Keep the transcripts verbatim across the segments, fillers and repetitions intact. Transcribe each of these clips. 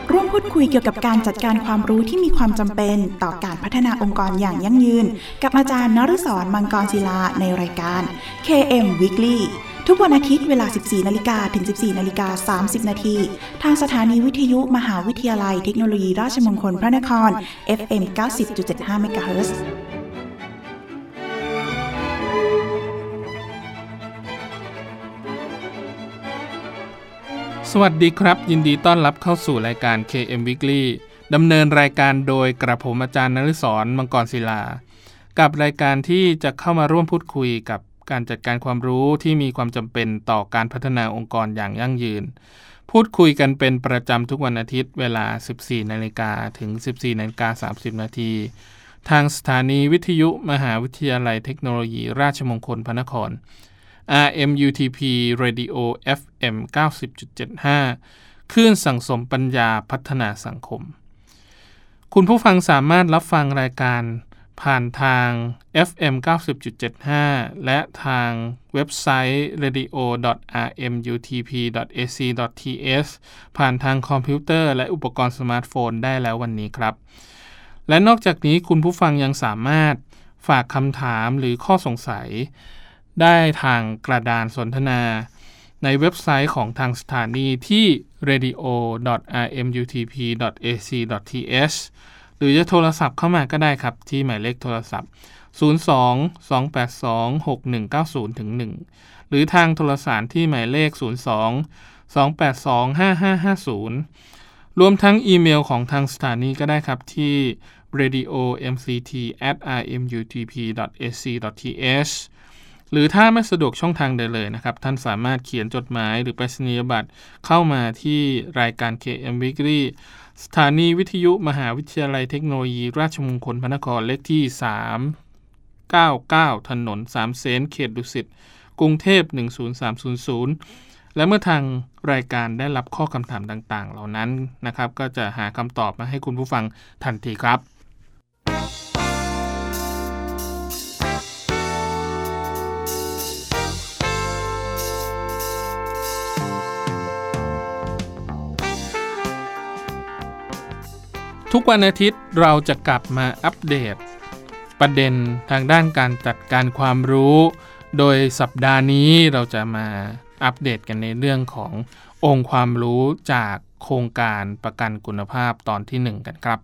ร่วมพูดคุยเกี่ยวกับการจัดการความรู้ที่มีความจำเป็นต่อการพัฒนาองค์กรอย่างยั่งยืนกับอาจารย์นฤศร มังกรศิลาในรายการ เค เอ็ม Weekly ทุกวันอาทิตย์เวลา สิบสี่นาฬิกา ถึง สิบสี่นาฬิกาสามสิบนาทีทางสถานีวิทยุมหาวิทยาลัยเทคโนโลยีราชมงคลพระนคร เอฟ เอ็ม เก้าสิบจุดเจ็ดห้า เมกะเฮิรตซ์สวัสดีครับยินดีต้อนรับเข้าสู่รายการ เค เอ็ม Weekly ดำเนินรายการโดยกระผมอาจารย์นฤศร มังกรศิลากับรายการที่จะเข้ามาร่วมพูดคุยกับการจัดการความรู้ที่มีความจำเป็นต่อการพัฒนาองค์กรอย่างยั่งยืนพูดคุยกันเป็นประจำทุกวันอาทิตย์เวลา สิบสี่นาฬิกา ถึง สิบสี่นาฬิกาสามสิบนาทีทางสถานีวิทยุมหาวิทยาลัยเทคโนโลยีราชมงคลพระนครอาร์ เอ็ม ยู ที พี Radio เอฟ เอ็ม เก้าสิบจุดเจ็ดห้า คลื่นสั่งสมปัญญาพัฒนาสังคมคุณผู้ฟังสามารถรับฟังรายการผ่านทาง เอฟ เอ็ม เก้าสิบจุดเจ็ดห้า และทางเว็บไซต์ เรดิโอ ดอท อาร์ เอ็ม ยู ที พี ดอท เอ ซี ดอท ที เอส ผ่านทางคอมพิวเตอร์และอุปกรณ์สมาร์ทโฟนได้แล้ววันนี้ครับและนอกจากนี้คุณผู้ฟังยังสามารถฝากคำถามหรือข้อสงสัยได้ทางกระดานสนทนาในเว็บไซต์ของทางสถานีที่ เรดิโอ ดอท อาร์ เอ็ม ยู ที พี ดอท เอ ซี ดอท ที เอส หรือจะโทรศัพท์เข้ามาก็ได้ครับที่หมายเลขโทรศัพท์ ศูนย์ สอง สอง แปด สอง หก หนึ่ง เก้า ศูนย์ หนึ่ง หรือทางโทรสารที่หมายเลข ศูนย์ สอง สอง แปด สอง ห้า ห้า ห้า ศูนย์ รวมทั้งอีเมลของทางสถานีก็ได้ครับที่ เรดิโอ เอ็ม ซี ที แอท อาร์ เอ็ม ยู ที พี ดอท เอ ซี ดอท ที เอส หรือถ้าไม่สะดวกช่องทางใดเลยนะครับท่านสามารถเขียนจดหมายหรือไปรษณียบัตรเข้ามาที่รายการ เค เอ็ม Weekly สถานีวิทยุมหาวิทยาลัยเทคโนโลยีราชมงคลพระนครเลขที่สามเก้าเก้าถนนสามเสนเขตดุสิตกรุงเทพหนึ่งศูนย์สามศูนย์ศูนย์และเมื่อทางรายการได้รับข้อคำถามต่างๆเหล่านั้นนะครับก็จะหาคำตอบมาให้คุณผู้ฟังทันทีครับทุกวันอาทิตย์เราจะกลับมาอัปเดตประเด็นทางด้านการจัดการความรู้โดยสัปดาห์นี้เราจะมาอัปเดตกันในเรื่องขององค์ความรู้จากโครงการประกันคุณภาพตอนที่หนึ่งกันครับ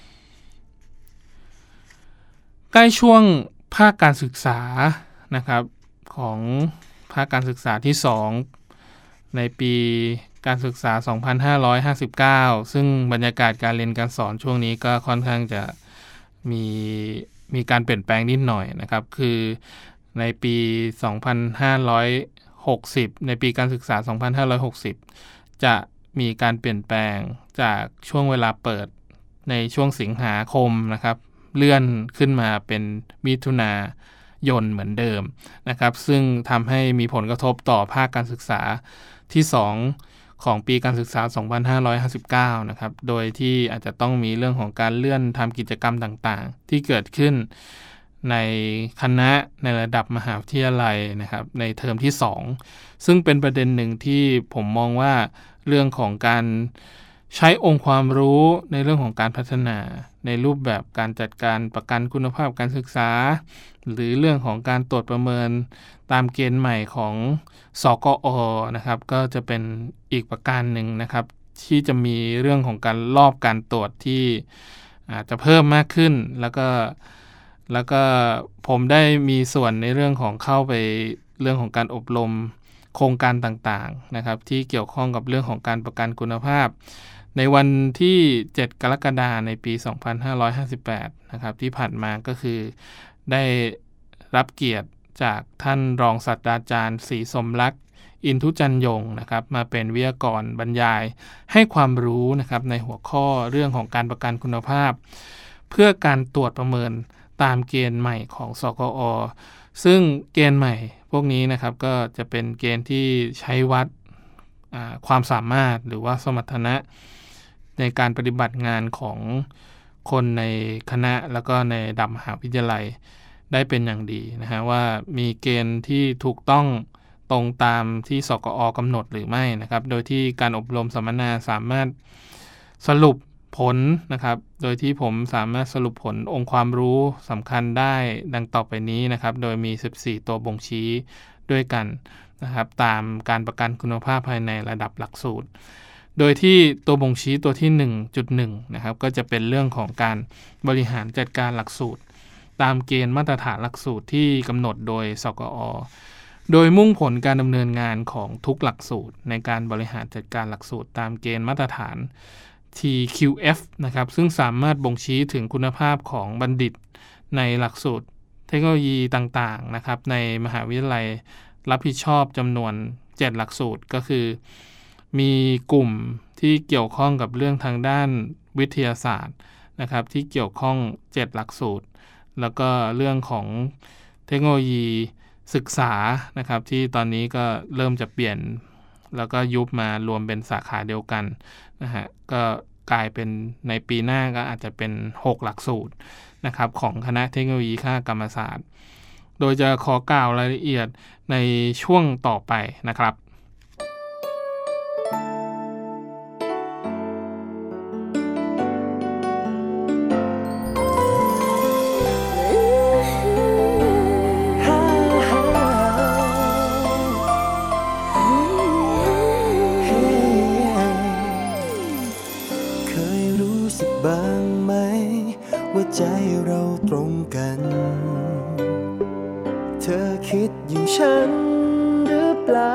ใกล้ช่วงภาคการศึกษานะครับของภาคการศึกษาที่สองในปีการศึกษาสองพันห้าร้อยห้าสิบเก้าซึ่งบรรยากาศการเรียนการสอนช่วงนี้ก็ค่อนข้างจะมีมีการเปลี่ยนแปลงนิดหน่อยนะครับคือในปีสองพันห้าร้อยหกสิบในปีการศึกษาสองพันห้าร้อยหกสิบจะมีการเปลี่ยนแปลงจากช่วงเวลาเปิดในช่วงสิงหาคมนะครับเลื่อนขึ้นมาเป็นมิถุนายนเหมือนเดิมนะครับซึ่งทำให้มีผลกระทบต่อภาคการศึกษาที่สองของปีการศึกษาสองพันห้าร้อยห้าสิบเก้านะครับโดยที่อาจจะต้องมีเรื่องของการเลื่อนทำกิจกรรมต่างๆที่เกิดขึ้นในคณะในระดับมหาวิทยาลัยนะครับในเทอมที่สองซึ่งเป็นประเด็นหนึ่งที่ผมมองว่าเรื่องของการใช้องค์ความรู้ในเรื่องของการพัฒนาในรูปแบบการจัดการประกันคุณภาพการศึกษาหรือเรื่องของการตรวจประเมินตามเกณฑ์ใหม่ของสกอ.นะครับก็จะเป็นอีกประการหนึ่งนะครับที่จะมีเรื่องของการรอบการตรวจที่อาจจะเพิ่มมากขึ้นแล้วก็แล้วก็ผมได้มีส่วนในเรื่องของเข้าไปเรื่องของการอบรมโครงการต่างๆนะครับที่เกี่ยวข้องกับเรื่องของการประกันคุณภาพในวันที่เจ็ดกรกฎาคมในปีสองพันห้าร้อยห้าสิบแปดนะครับที่ผ่านมาก็คือได้รับเกียรติจากท่านรองศาสตราจารย์ศรีสมรักษ์อินทุจันยงนะครับมาเป็นวิทยากรบรรยายให้ความรู้นะครับในหัวข้อเรื่องของการประกันคุณภาพเพื่อการตรวจประเมินตามเกณฑ์ใหม่ของสกอ.ซึ่งเกณฑ์ใหม่พวกนี้นะครับก็จะเป็นเกณฑ์ที่ใช้วัดความสามารถหรือว่าสมรรถนะในการปฏิบัติงานของคนในคณะแล้วก็ในระดับมหาวิทยาลัยได้เป็นอย่างดีนะฮะว่ามีเกณฑ์ที่ถูกต้องตรงตามที่สกอ.กำหนดหรือไม่นะครับโดยที่การอบรมสัมมนาสามารถสรุปผลนะครับโดยที่ผมสามารถสรุปผลองค์ความรู้สำคัญได้ดังต่อไปนี้นะครับโดยมีสิบสี่ตัวบ่งชี้ด้วยกันนะครับตามการประกันคุณภาพภายในระดับหลักสูตรโดยที่ตัวบ่งชี้ตัวที่ หนึ่งจุดหนึ่ง นะครับก็จะเป็นเรื่องของการบริหารจัดการหลักสูตรตามเกณฑ์มาตรฐานหลักสูตรที่กำหนดโดยสกอ.โดยมุ่งผลการดำเนินงานของทุกหลักสูตรในการบริหารจัดการหลักสูตรตามเกณฑ์มาตรฐาน ที คิว เอฟ นะครับซึ่งสามารถบ่งชี้ถึงคุณภาพของบัณฑิตในหลักสูตรเทคโนโลยีต่างๆนะครับในมหาวิทยาลัยรับผิดชอบจำนวนเจ็ดหลักสูตรก็คือมีกลุ่มที่เกี่ยวข้องกับเรื่องทางด้านวิทยาศาสตร์นะครับที่เกี่ยวข้องเจ็ดหลักสูตรแล้วก็เรื่องของเทคโนโลยีศึกษานะครับที่ตอนนี้ก็เริ่มจะเปลี่ยนแล้วก็ยุบมารวมเป็นสาขาเดียวกันนะฮะก็กลายเป็นในปีหน้าก็อาจจะเป็นหกหลักสูตรนะครับของคณะเทคโนโลยีคกรรมศาสตร์โดยจะขอกล่าวรายละเอียดในช่วงต่อไปนะครับใจเราตรงกันเธอคิดอย่างฉันหรือเปล่า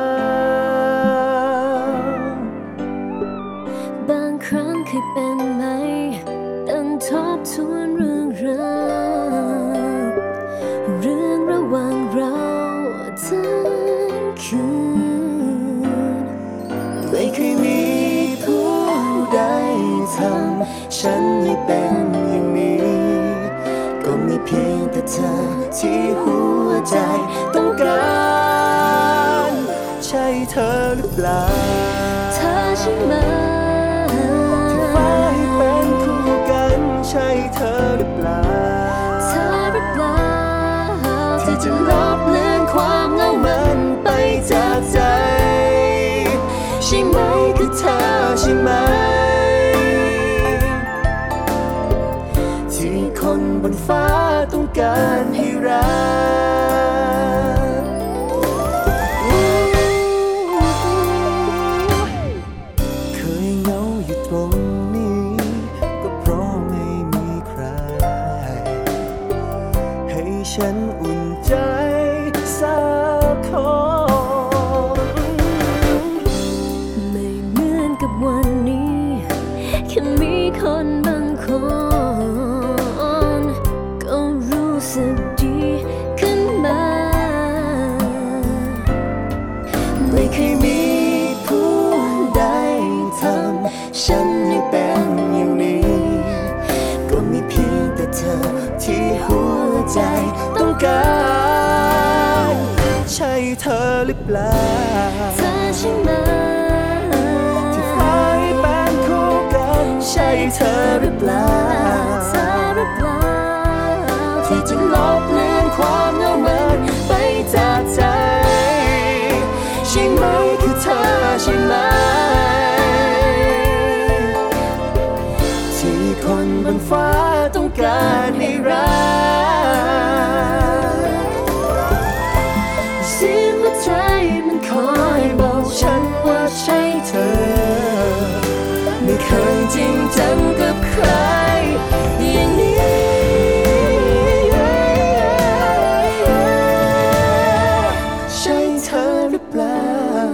บางครั้งเคยเป็นไหมตั้งทบทวนเรื่องราวเรื่องระหว่างเราทั้งคืนไม่เคยมีผู้ใดทำฉันให้เป็นอย่างนี้ก็มีเพียงแต่เธอที่หัวใจต้องการใช่เธอหรือเปล่าเธอใช่ไหมที่ฟ้าให้เป็นคู่กันใช่เธอหรือเปล่าเธอหรือเปล่าที่จะลบเลือนความเหงามันไปจากใจใช่ไหมคือเธอใช่ไหมที่คนบนฟ้าต้องการให้รักเคยเหงาอยู่ตรงนี้ก็เพราะไม่มีใครให้ฉันอุ่นใจสักคนไม่เหมือนกับวันนี้แค่มีคนบางคนก็รู้สึกดีขึ้นมาไม่เคยมีผู้ใดทำฉันให้เป็นอย่างนี้ก็มีเพียงแต่เธอที่หัวใจต้องการใช่เธอหรือเปล่าเธอใช่ไหมที่ฟ้าให้เป็นคู่กันใช่เธอหรือเปล่าเธอหรือเปล่าที่จะลบเลือนความเหงามันไปจากใจใช่ไหมคือเธอใช่ไหมที่คนบนฟ้าต้องการให้รักเสียงหัวใจมันคอยบอกฉันว่าใช่เธอไม่เคยจริงจังกับใครอย่างนี้ใช่เธอหรือเปล่า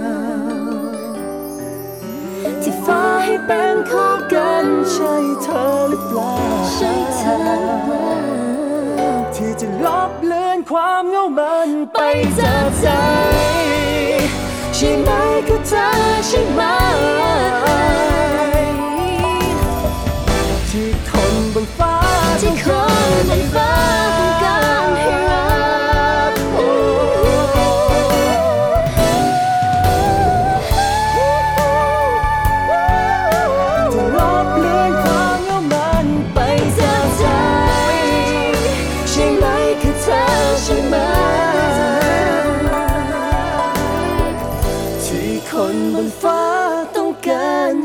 ที่ฟ้าให้เป็นคู่กันใช่เธอหรือเปล่าใช่เธอหรือเปล่าที่จะลบเลือนความเหงามันไปจากใจใช่ไหมคือเธอใช่ไหมที่คนบนฟ้าที่คนบนฟ้าต้องการให้รักจะลบเลือนความเหงามันไปจากใจใช่ไหมคือเธอใช่ไหมที่คนบนฟ้าต้องการ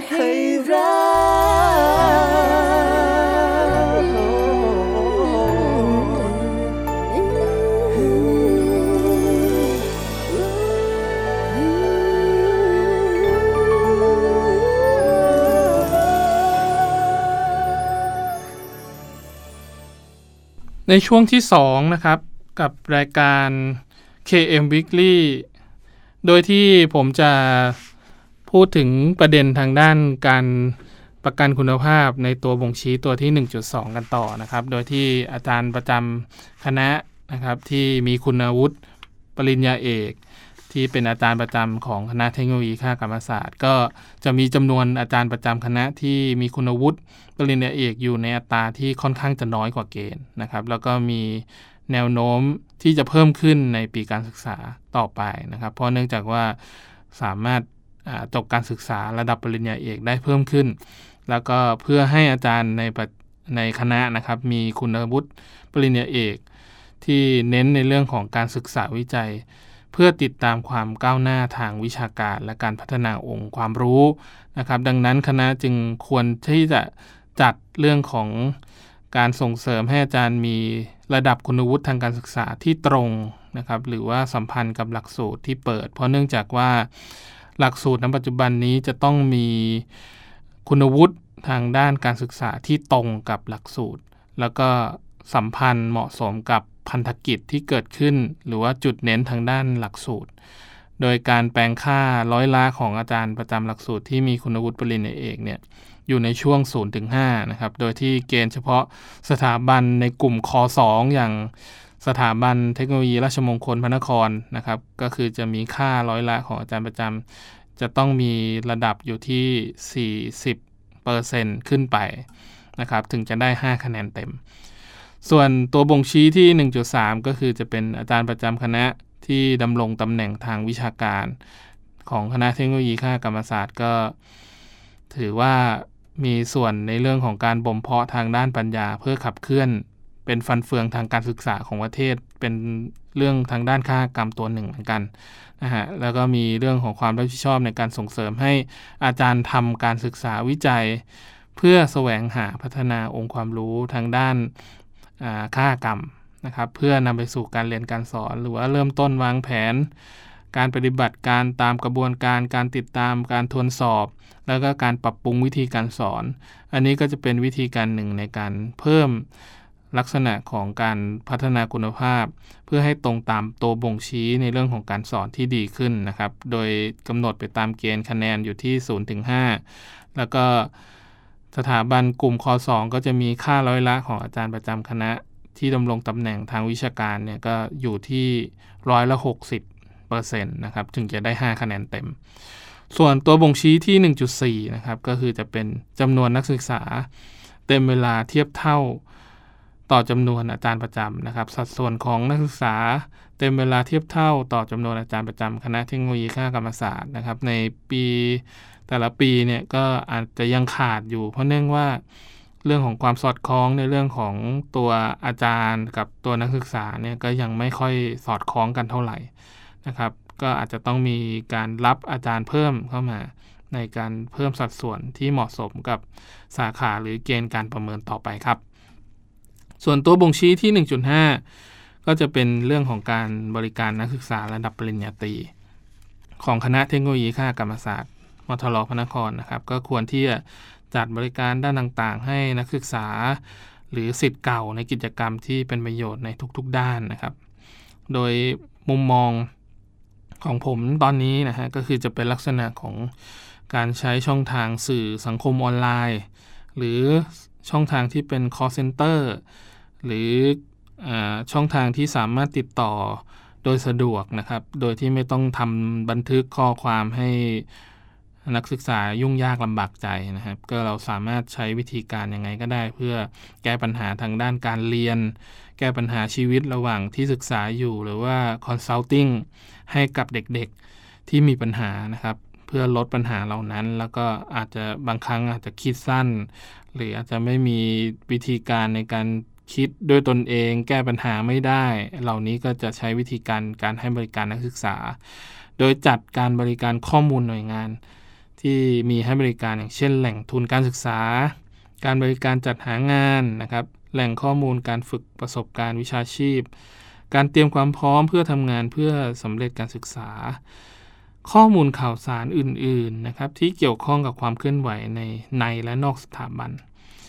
ในช่วงที่สองนะครับกับรายการ เค เอ็ม Weekly โดยที่ผมจะพูดถึงประเด็นทางด้านการประกันคุณภาพในตัวบ่งชี้ตัวที่ หนึ่งจุดสอง กันต่อนะครับโดยที่อาจารย์ประจำคณะนะครับที่มีคุณวุฒิปริญญาเอกที่เป็นอาจารย์ประจำของคณะเทคโนโลยีคหกรรมศาสตร์ก็จะมีจำนวนอาจารย์ประจำคณะที่มีคุณวุฒิปริญญาเอกอยู่ในอัตราที่ค่อนข้างจะน้อยกว่าเกณฑ์นะครับแล้วก็มีแนวโน้มที่จะเพิ่มขึ้นในปีการศึกษาต่อไปนะครับเพราะเนื่องจากว่าสามารถจบการศึกษาระดับปริญญาเอกได้เพิ่มขึ้นแล้วก็เพื่อให้อาจารย์ในในคณะนะครับมีคุณวุฒิปริญญาเอกที่เน้นในเรื่องของการศึกษาวิจัยเพื่อติดตามความก้าวหน้าทางวิชาการและการพัฒนาองค์ความรู้นะครับดังนั้นคณะจึงควรที่จะจัดเรื่องของการส่งเสริมให้อาจารย์มีระดับคุณวุฒิทางการศึกษาที่ตรงนะครับหรือว่าสัมพันธ์กับหลักสูตรที่เปิดเพราะเนื่องจากว่าหลักสูตรในปัจจุบันนี้จะต้องมีคุณวุฒิทางด้านการศึกษาที่ตรงกับหลักสูตรแล้วก็สัมพันธ์เหมาะสมกับพันธกิจที่เกิดขึ้นหรือว่าจุดเน้นทางด้านหลักสูตรโดยการแปลงค่าร้อยละของอาจารย์ประจำหลักสูตรที่มีคุณวุฒิปริญญาเอกเนี่ยอยู่ในช่วง ศูนย์ถึงห้า นะครับโดยที่เกณฑ์เฉพาะสถาบันในกลุ่มคอสองอย่างสถาบันเทคโนโลยีราชมงคลพระนครนะครับก็คือจะมีค่าร้อยละของอาจารย์ประจำจะต้องมีระดับอยู่ที่ สี่สิบเปอร์เซ็นต์ ขึ้นไปนะครับถึงจะได้ห้าคะแนนเต็มส่วนตัวบ่งชี้ที่ หนึ่งจุดสาม ก็คือจะเป็นอาจารย์ประจำคณะที่ดำรงตำแหน่งทางวิชาการของคณะเทคโนโลยีคหกรรมศาสตร์ก็ถือว่ามีส่วนในเรื่องของการบ่มเพาะทางด้านปัญญาเพื่อขับเคลื่อนเป็นฟันเฟืองทางการศึกษาของประเทศเป็นเรื่องทางด้านคหกรรมตัวหนึ่งเหมือนกันนะฮะแล้วก็มีเรื่องของความรับผิดชอบในการส่งเสริมให้อาจารย์ทำการศึกษาวิจัยเพื่อแสวงหาพัฒนาองค์ความรู้ทางด้านคหกรรมนะครับเพื่อนำไปสู่การเรียนการสอนหรือว่าเริ่มต้นวางแผนการปฏิบัติการตามกระบวนการการติดตามการทวนสอบแล้วก็การปรับปรุงวิธีการสอนอันนี้ก็จะเป็นวิธีการหนึ่งในการเพิ่มลักษณะของการพัฒนาคุณภาพเพื่อให้ตรงตามตัวบ่งชี้ในเรื่องของการสอนที่ดีขึ้นนะครับโดยกำหนดไปตามเกณฑ์คะแนนอยู่ที่ ศูนย์ถึงห้า แล้วก็สถาบันกลุ่มคอสองก็จะมีค่าร้อยละของอาจารย์ประจำคณะที่ดำรงตำแหน่งทางวิชาการเนี่ยก็อยู่ที่ร้อยละหกสิบเปอร์เซ็นต์นะครับถึงจะได้ห้าคะแนนเต็มส่วนตัวบ่งชี้ที่ หนึ่งจุดสี่ นะครับก็คือจะเป็นจำนวนนักศึกษาเต็มเวลาเทียบเท่าต่อจำนวนอาจารย์ประจำนะครับสัดส่วนของนักศึกษาเต็มเวลาเทียบเท่าต่อจำนวนอาจารย์ประจำคณะเทคโนโลยีคหกรรมศาสตร์นะครับในปีแต่ละปีเนี่ยก็อาจจะยังขาดอยู่เพราะเนื่องว่าเรื่องของความสอดคล้องในเรื่องของตัวอาจารย์กับตัวนักศึกษาเนี่ยก็ยังไม่ค่อยสอดคล้องกันเท่าไหร่นะครับก็อาจจะต้องมีการรับอาจารย์เพิ่มเข้ามาในการเพิ่มสัดส่วนที่เหมาะสมกับสาขาหรือเกณฑ์การประเมินต่อไปครับส่วนตัวบ่งชี้ที่ หนึ่งจุดห้า ก็จะเป็นเรื่องของการบริการนักศึกษาระดับปริญญาตรีของคณะเทคโนโลยีคหกรรมศาสตร์มทรพระนครนะครับก็ควรที่จะจัดบริการด้านต่างๆให้นักศึกษาหรือศิษย์เก่าในกิจกรรมที่เป็นประโยชน์ในทุกๆด้านนะครับโดยมุมมองของผมตอนนี้นะฮะก็คือจะเป็นลักษณะของการใช้ช่องทางสื่อสังคมออนไลน์หรือช่องทางที่เป็น call center หรือช่องทางที่สามารถติดต่อโดยสะดวกนะครับโดยที่ไม่ต้องทำบันทึกข้อความให้นักศึกษายุ่งยากลำบากใจนะครับก็เราสามารถใช้วิธีการยังไงก็ได้เพื่อแก้ปัญหาทางด้านการเรียนแก้ปัญหาชีวิตระหว่างที่ศึกษาอยู่หรือว่า consulting ให้กับเด็กๆที่มีปัญหานะครับเพื่อลดปัญหาเหล่านั้นแล้วก็อาจจะบางครั้งอาจจะคิดสั้นหรืออาจจะไม่มีวิธีการในการคิดด้วยตนเองแก้ปัญหาไม่ได้เหล่านี้ก็จะใช้วิธีการการให้บริการนักศึกษาโดยจัดการบริการข้อมูลหน่วยงานที่มีให้บริการอย่างเช่นแหล่งทุนการศึกษาการบริการจัดหางานนะครับแหล่งข้อมูลการฝึกประสบการณ์วิชาชีพการเตรียมความพร้อมเพื่อทำงานเพื่อสำเร็จการศึกษาข้อมูลข่าวสารอื่นๆนะครับที่เกี่ยวข้องกับความเคลื่อนไหวในในและนอกสถาบัน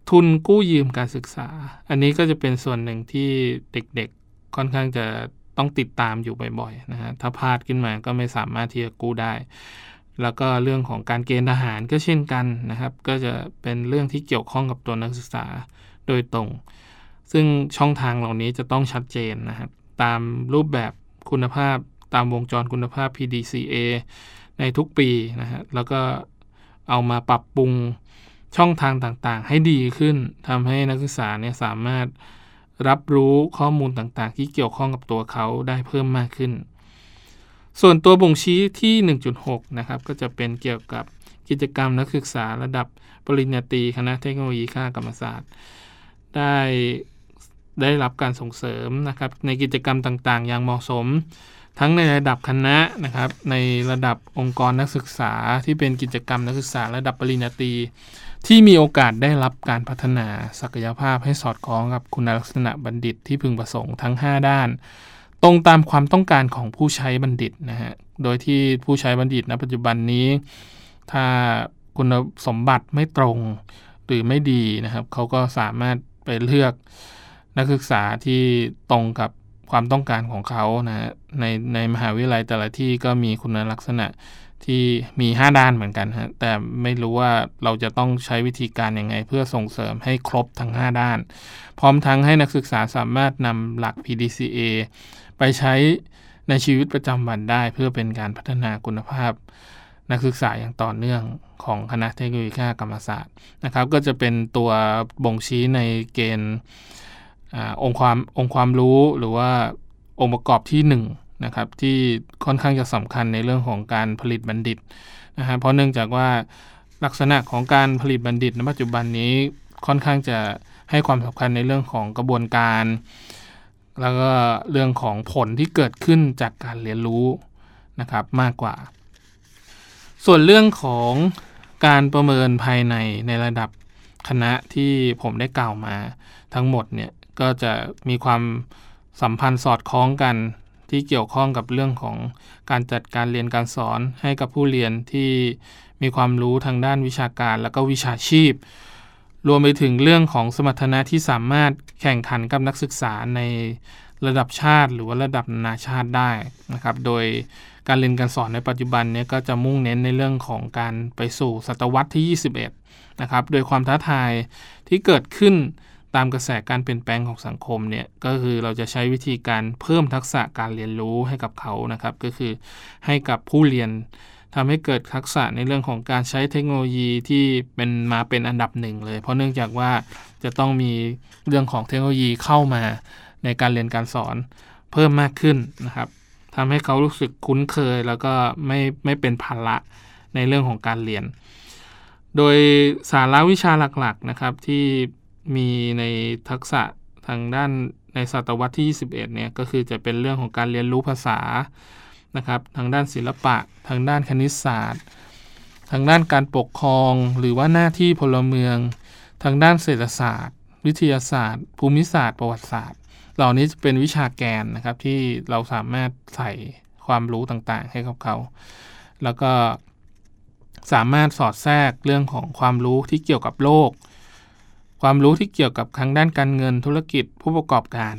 ทุนกู้ยืมการศึกษาอันนี้ก็จะเป็นส่วนหนึ่งที่เด็กๆค่อนข้างจะต้องติดตามอยู่บ่อยๆนะฮะถ้าพลาดขึ้นมาก็ไม่สามารถที่จะกู้ได้แล้วก็เรื่องของการเกณฑ์ทหารก็เช่นกันนะครับก็จะเป็นเรื่องที่เกี่ยวข้องกับตัวนักศึกษาโดยตรงซึ่งช่องทางเหล่านี้จะต้องชัดเจนนะครับตามรูปแบบคุณภาพตามวงจรคุณภาพ พี ดี ซี เอ ในทุกปีนะฮะแล้วก็เอามาปรับปรุงช่องทางต่างๆให้ดีขึ้นทำให้นักศึกษาเนี่ยสามารถรับรู้ข้อมูลต่างๆที่เกี่ยวข้องกับตัวเขาได้เพิ่มมากขึ้นส่วนตัวบ่งชี้ที่ หนึ่งจุดหก นะครับก็จะเป็นเกี่ยวกับกิจกรรมนักศึกษาระดับปริญญาตรีคณะเทคโนโลยีคณะกรรมศาสตร์ได้ได้รับการส่งเสริมนะครับในกิจกรรมต่างๆอย่างเหมาะสมทั้งในระดับคณะนะครับในระดับองค์กรนักศึกษาที่เป็นกิจกรรมนักศึกษาระดับปริญญาตรีที่มีโอกาสได้รับการพัฒนาศักยภาพให้สอดคล้องกับคุณลักษณะบัณฑิตที่พึงประสงค์ทั้งห้าด้านตรงตามความต้องการของผู้ใช้บัณฑิตนะฮะโดยที่ผู้ใช้บัณฑิตณปัจจุบันนี้ถ้าคุณสมบัติไม่ตรงหรือไม่ดีนะครับเขาก็สามารถไปเลือกนักศึกษาที่ตรงกับความต้องการของเขานะฮะในในมหาวิทยาลัยแต่ละที่ก็มีคุณลักษณะที่มีห้าด้านเหมือนกันฮะแต่ไม่รู้ว่าเราจะต้องใช้วิธีการยังไงเพื่อส่งเสริมให้ครบทั้งห้าด้านพร้อมทั้งให้นักศึกษาสามารถนำหลัก พี ดี ซี เอ ไปใช้ในชีวิตประจำวันได้เพื่อเป็นการพัฒนาคุณภาพนักศึกษาอย่างต่อเนื่องของคณะเทคโนโลยีคณะกรรมศาสตร์นะครับก็จะเป็นตัวบ่งชี้ในเกณฑ์อ่าองค์ความองค์ความรู้หรือว่าองค์ประกอบที่หนึ่งนะครับที่ค่อนข้างจะสำคัญในเรื่องของการผลิตบัณฑิตนะฮะเพราะเนื่องจากว่าลักษณะของการผลิตบัณฑิตในปัจจุบันนี้ค่อนข้างจะให้ความสำคัญในเรื่องของกระบวนการแล้วก็เรื่องของผลที่เกิดขึ้นจากการเรียนรู้นะครับมากกว่าส่วนเรื่องของการประเมินภายในในระดับคณะที่ผมได้กล่าวมาทั้งหมดเนี่ยก็จะมีความสัมพันธ์สอดคล้องกันที่เกี่ยวข้องกับเรื่องของการจัดการเรียนการสอนให้กับผู้เรียนที่มีความรู้ทางด้านวิชาการและก็วิชาชีพรวมไปถึงเรื่องของสมรรถนะที่สามารถแข่งขันกับนักศึกษาในระดับชาติหรือว่าระดับนานาชาติได้นะครับโดยการเรียนการสอนในปัจจุบันนี้ก็จะมุ่งเน้นในเรื่องของการไปสู่ศตวรรษที่ยี่สิบเอ็ดนะครับโดยความท้าทายที่เกิดขึ้นตามกระแสการเปลี่ยนแปลงของสังคมเนี่ยก็คือเราจะใช้วิธีการเพิ่มทักษะการเรียนรู้ให้กับเขานะครับก็คือให้กับผู้เรียนทำให้เกิดทักษะในเรื่องของการใช้เทคโนโลยีที่เป็นมาเป็นอันดับหนึ่งเลยเพราะเนื่องจากว่าจะต้องมีเรื่องของเทคโนโลยีเข้ามาในการเรียนการสอนเพิ่มมากขึ้นนะครับทำให้เขารู้สึกคุ้นเคยแล้วก็ไม่ไม่เป็นภาระในเรื่องของการเรียนโดยสาระวิชาหลักๆนะครับที่มีในทักษะทางด้านในศตวรรษที่ยี่สิบเอ็ดเนี่ยก็คือจะเป็นเรื่องของการเรียนรู้ภาษานะครับทางด้านศิลปะทางด้านคณิตศาสตร์ทางด้านการปกครองหรือว่าหน้าที่พลเมืองทางด้านเศรษฐศาสตร์วิทยาศาสตร์ภูมิศาสตร์ประวัติศาสตร์เหล่านี้จะเป็นวิชาแกนนะครับที่เราสามารถใส่ความรู้ต่างๆให้กับเขาแล้วก็สามารถสอดแทรกเรื่องของความรู้ที่เกี่ยวกับโลกความรู้ที่เกี่ยวกับทางด้านการเงินธุรกิจผู้ประกอบการ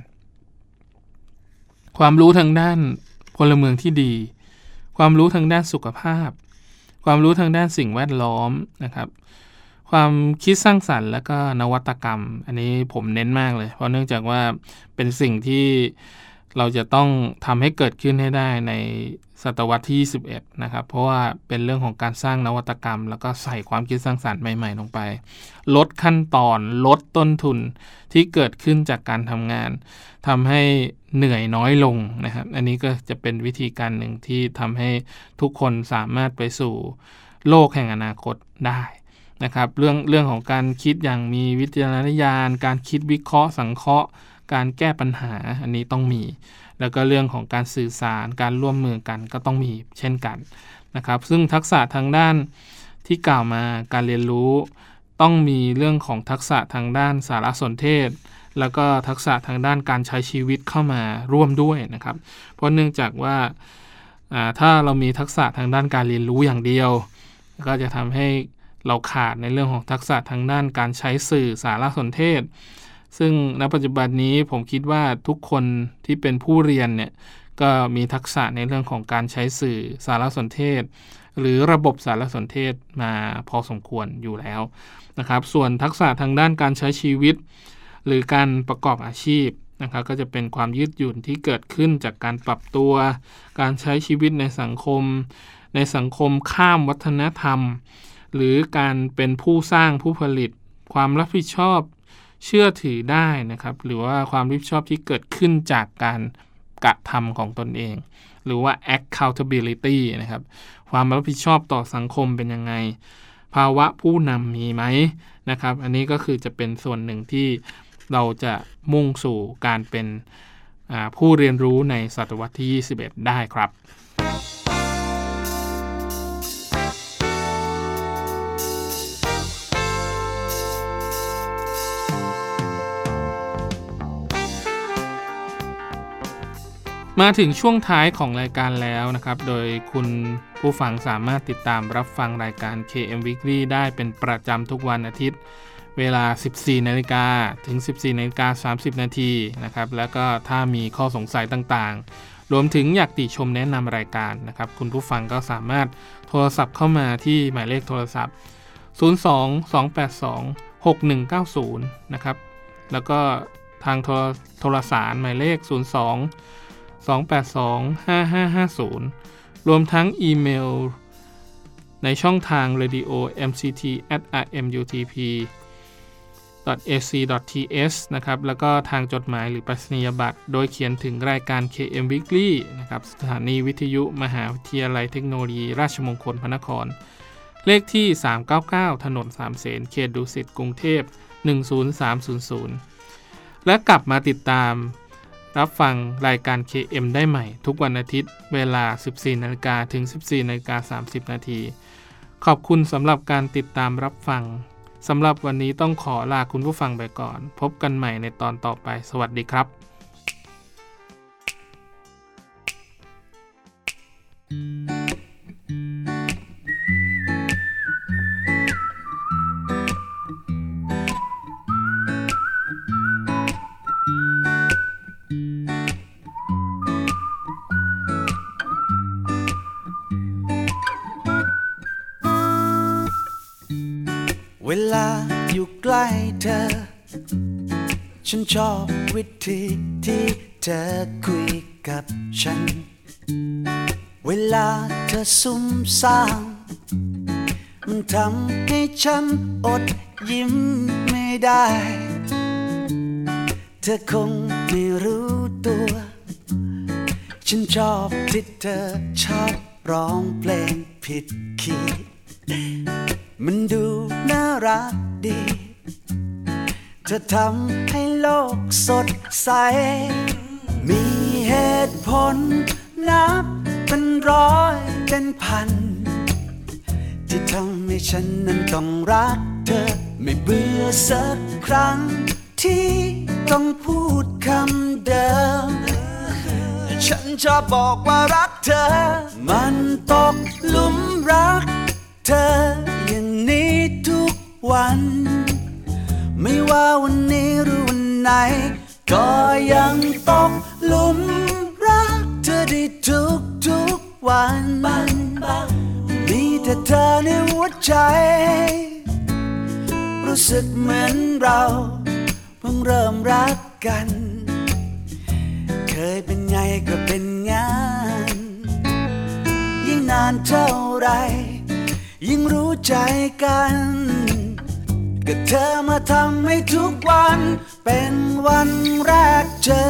ความรู้ทางด้านพลเมืองที่ดีความรู้ทางด้านสุขภาพความรู้ทางด้านสิ่งแวดล้อมนะครับความคิดสร้างสรรค์และก็นวัตกรรมอันนี้ผมเน้นมากเลยเพราะเนื่องจากว่าเป็นสิ่งที่เราจะต้องทำให้เกิดขึ้นให้ได้ในศตวรรษที่ยี่สิบเอ็ดนะครับเพราะว่าเป็นเรื่องของการสร้างนวัตกรรมแล้วก็ใส่ความคิดสร้างสรรค์ใหม่ๆลงไปลดขั้นตอนลดต้นทุนที่เกิดขึ้นจากการทำงานทำให้เหนื่อยน้อยลงนะครับอันนี้ก็จะเป็นวิธีการหนึ่งที่ทำให้ทุกคนสามารถไปสู่โลกแห่งอนาคตได้นะครับเรื่องเรื่องของการคิดอย่างมีวิจารณญาณการคิดวิเคราะห์สังเคราะห์การแก้ปัญหาอันนี้ต้องมีแล้วก็เรื่องของการสื่อสารการร่วมมือกันก็ต้องมีเช่นกันนะครับซึ่งทักษะทางด้านที่กล่าวมาการเรียนรู้ต้องมีเรื่องของทักษะทางด้านสารสนเทศแล้วก็ทักษะทางด้านการใช้ชีวิตเข้ามาร่วมด้วยนะครับเพราะเนื่องจากว่าถ้าเรามีทักษะทางด้านการเรียนรู้อย่างเดียวก็จะทำให้เราขาดในเรื่องของทักษะทางด้านการใช้สื่อสารสนเทศซึ่งณปัจจุบันนี้ผมคิดว่าทุกคนที่เป็นผู้เรียนเนี่ยก็มีทักษะในเรื่องของการใช้สื่อสารสนเทศหรือระบบสารสนเทศมาพอสมควรอยู่แล้วนะครับส่วนทักษะทางด้านการใช้ชีวิตหรือการประกอบอาชีพนะครับก็จะเป็นความยืดหยุ่นที่เกิดขึ้นจากการปรับตัวการใช้ชีวิตในสังคมในสังคมข้ามวัฒนธรรมหรือการเป็นผู้สร้างผู้ผลิตความรับผิดชอบเชื่อถือได้นะครับหรือว่าความรับผิดชอบที่เกิดขึ้นจากการกระทำของตนเองหรือว่า accountability นะครับความรับผิดชอบต่อสังคมเป็นยังไงภาวะผู้นำมีไหมนะครับอันนี้ก็คือจะเป็นส่วนหนึ่งที่เราจะมุ่งสู่การเป็นผู้เรียนรู้ในศตวรรษที่ยี่สิบเอ็ดได้ครับมาถึงช่วงท้ายของรายการแล้วนะครับโดยคุณผู้ฟังสามารถติดตามรับฟังรายการ เค เอ็ม Weekly ได้เป็นประจำทุกวันอาทิตย์เวลา สิบสี่นาฬิกา ถึง สิบสี่นาฬิกาสามสิบนาทีนะครับแล้วก็ถ้ามีข้อสงสัยต่างๆรวมถึงอยากติชมแนะนำรายการนะครับคุณผู้ฟังก็สามารถโทรศัพท์เข้ามาที่หมายเลขโทรศัพท์ศูนย์ สอง สอง แปด สอง หก หนึ่ง เก้า ศูนย์นะครับแล้วก็ทางโทรโทรสารหมายเลขศูนย์ สอง สอง แปด สอง ห้า ห้า ห้า ศูนย์รวมทั้งอีเมลในช่องทาง radio เอ็ม ซี ที แอท อาร์ เอ็ม ยู ที พี ดอท เอ ซี ดอท ที เอส นะครับแล้วก็ทางจดหมายหรือไปรษณียบัตรโดยเขียนถึงรายการ เค เอ็ม Weekly นะครับสถานีวิทยุมหาวิทยาลัยเทคโนโลยีราชมงคลพระนครเลขที่สามเก้าเก้าถนนสามเสนเขตดุสิตกรุงเทพหนึ่งศูนย์สามศูนย์ศูนย์และกลับมาติดตามรับฟังรายการ เค เอ็ม ได้ใหม่ทุกวันอาทิตย์เวลา สิบสี่นาฬิกา ถึง สิบสี่นาฬิกาสามสิบนาทีขอบคุณสำหรับการติดตามรับฟังสำหรับวันนี้ต้องขอลาคุณผู้ฟังไปก่อนพบกันใหม่ในตอนต่อไปสวัสดีครับเวลาอยู่ใกล้เธอฉันชอบวิธีที่เธอคุยกับฉันเวลาเธอซุ่มซ่ามมันทำให้ฉันอดยิ้มไม่ได้เธอคงไม่รู้ตัวฉันชอบที่เธอชอบร้องเพลงผิดคีย์มันดูน่ารักดีเธอทำให้โลกสดใสมีเหตุผลนับเป็นร้อยเป็นพันที่ทำให้ฉันนั้นต้องรักเธอไม่เบื่อสักครั้งที่ต้องพูดคำเดิมฉันชอบบอกว่ารักเธอมันตกหลุมรักเธออย่างนี้ทุกวันไม่ว่าวันนี้หรือวันไหนก็ยังตกหลุมรักเธอได้ทุกทุกวันมีแต่เธอในหัวใจรู้สึกเหมือนเราเพิ่งเริ่มรักกันเคยเป็นไงก็เป็นงั้นยิ่งนานเท่าไรยิ่งรู้ใจกันก็เธอมาทำให้ทุกวันเป็นวันแรกเจอ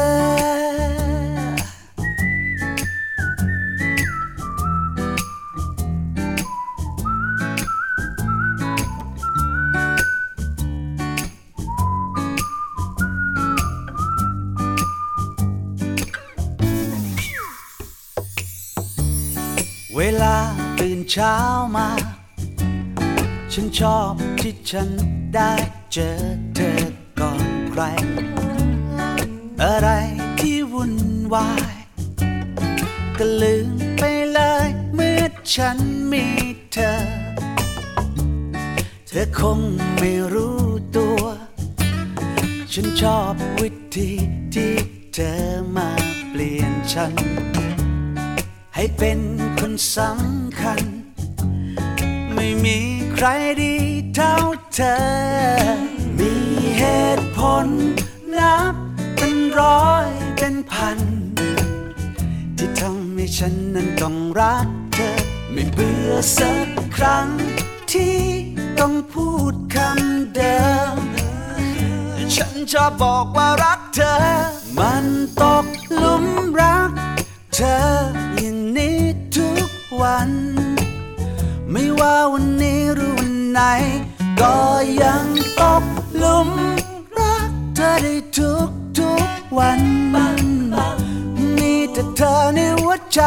เวลาตื่นเช้ามาฉันชอบที่ฉันได้เจอเธอก่อนใครอะไรที่วุ่นวายก็ลืมไปเลยเมื่อฉันมีเธอเธอคงไม่รู้ตัวฉันชอบวิธีที่เธอมาเปลี่ยนฉันให้เป็นคนสำคัญไม่มีใครดีเท่าเธอมีเหตุผลนับเป็นร้อยเป็นพันที่ทำให้ฉันนั้นต้องรักเธอไม่เบื่อสักครั้งที่ต้องพูดคำเดิมฉันชอบบอกว่ารักเธอมันตกหลุมรักเธออย่างนี้ทุกวันไม่ว่าวันนี้หรือวันไหนก็ยังตกหลุมรักเธอได้ทุกทุกวันมีแต่เธอในหัวใจ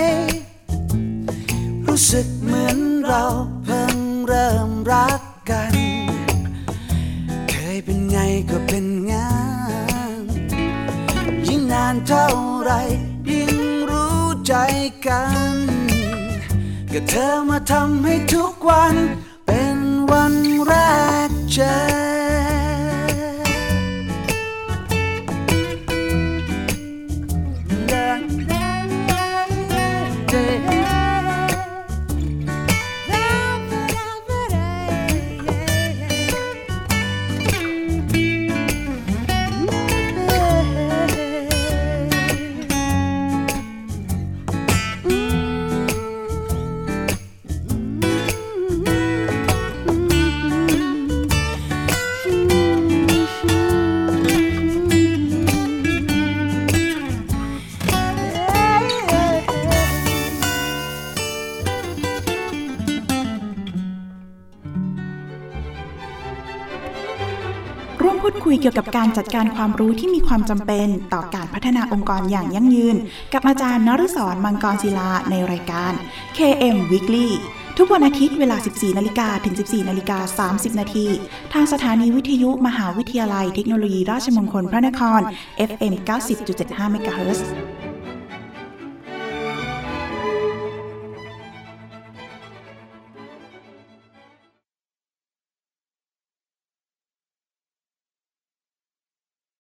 รู้สึกเหมือนเราเพิ่งเริ่มรักกันเคยเป็นไงก็เป็นงั้นยิ่งนานเท่าไรยิ่งรู้ใจกันก็เธอมาทำให้ทุกวันเป็นวันแรกเจอพูดคุยเกี่ยวกับการจัดการความรู้ที่มีความจำเป็นต่อการพัฒนาองค์กรอย่างยั่งยืนกับอาจารย์นฤศร มังกรศิลาในรายการ เค เอ็ม Weekly ทุกวันอาทิตย์เวลา สิบสี่นาฬิกา ถึง สิบสี่นาฬิกาสามสิบนาทีทางสถานีวิทยุมหาวิทยาลัยเทคโนโลยีราชมงคลพระนคร เอฟ เอ็ม เก้าสิบจุดเจ็ดห้า เมกะเฮิรตซ์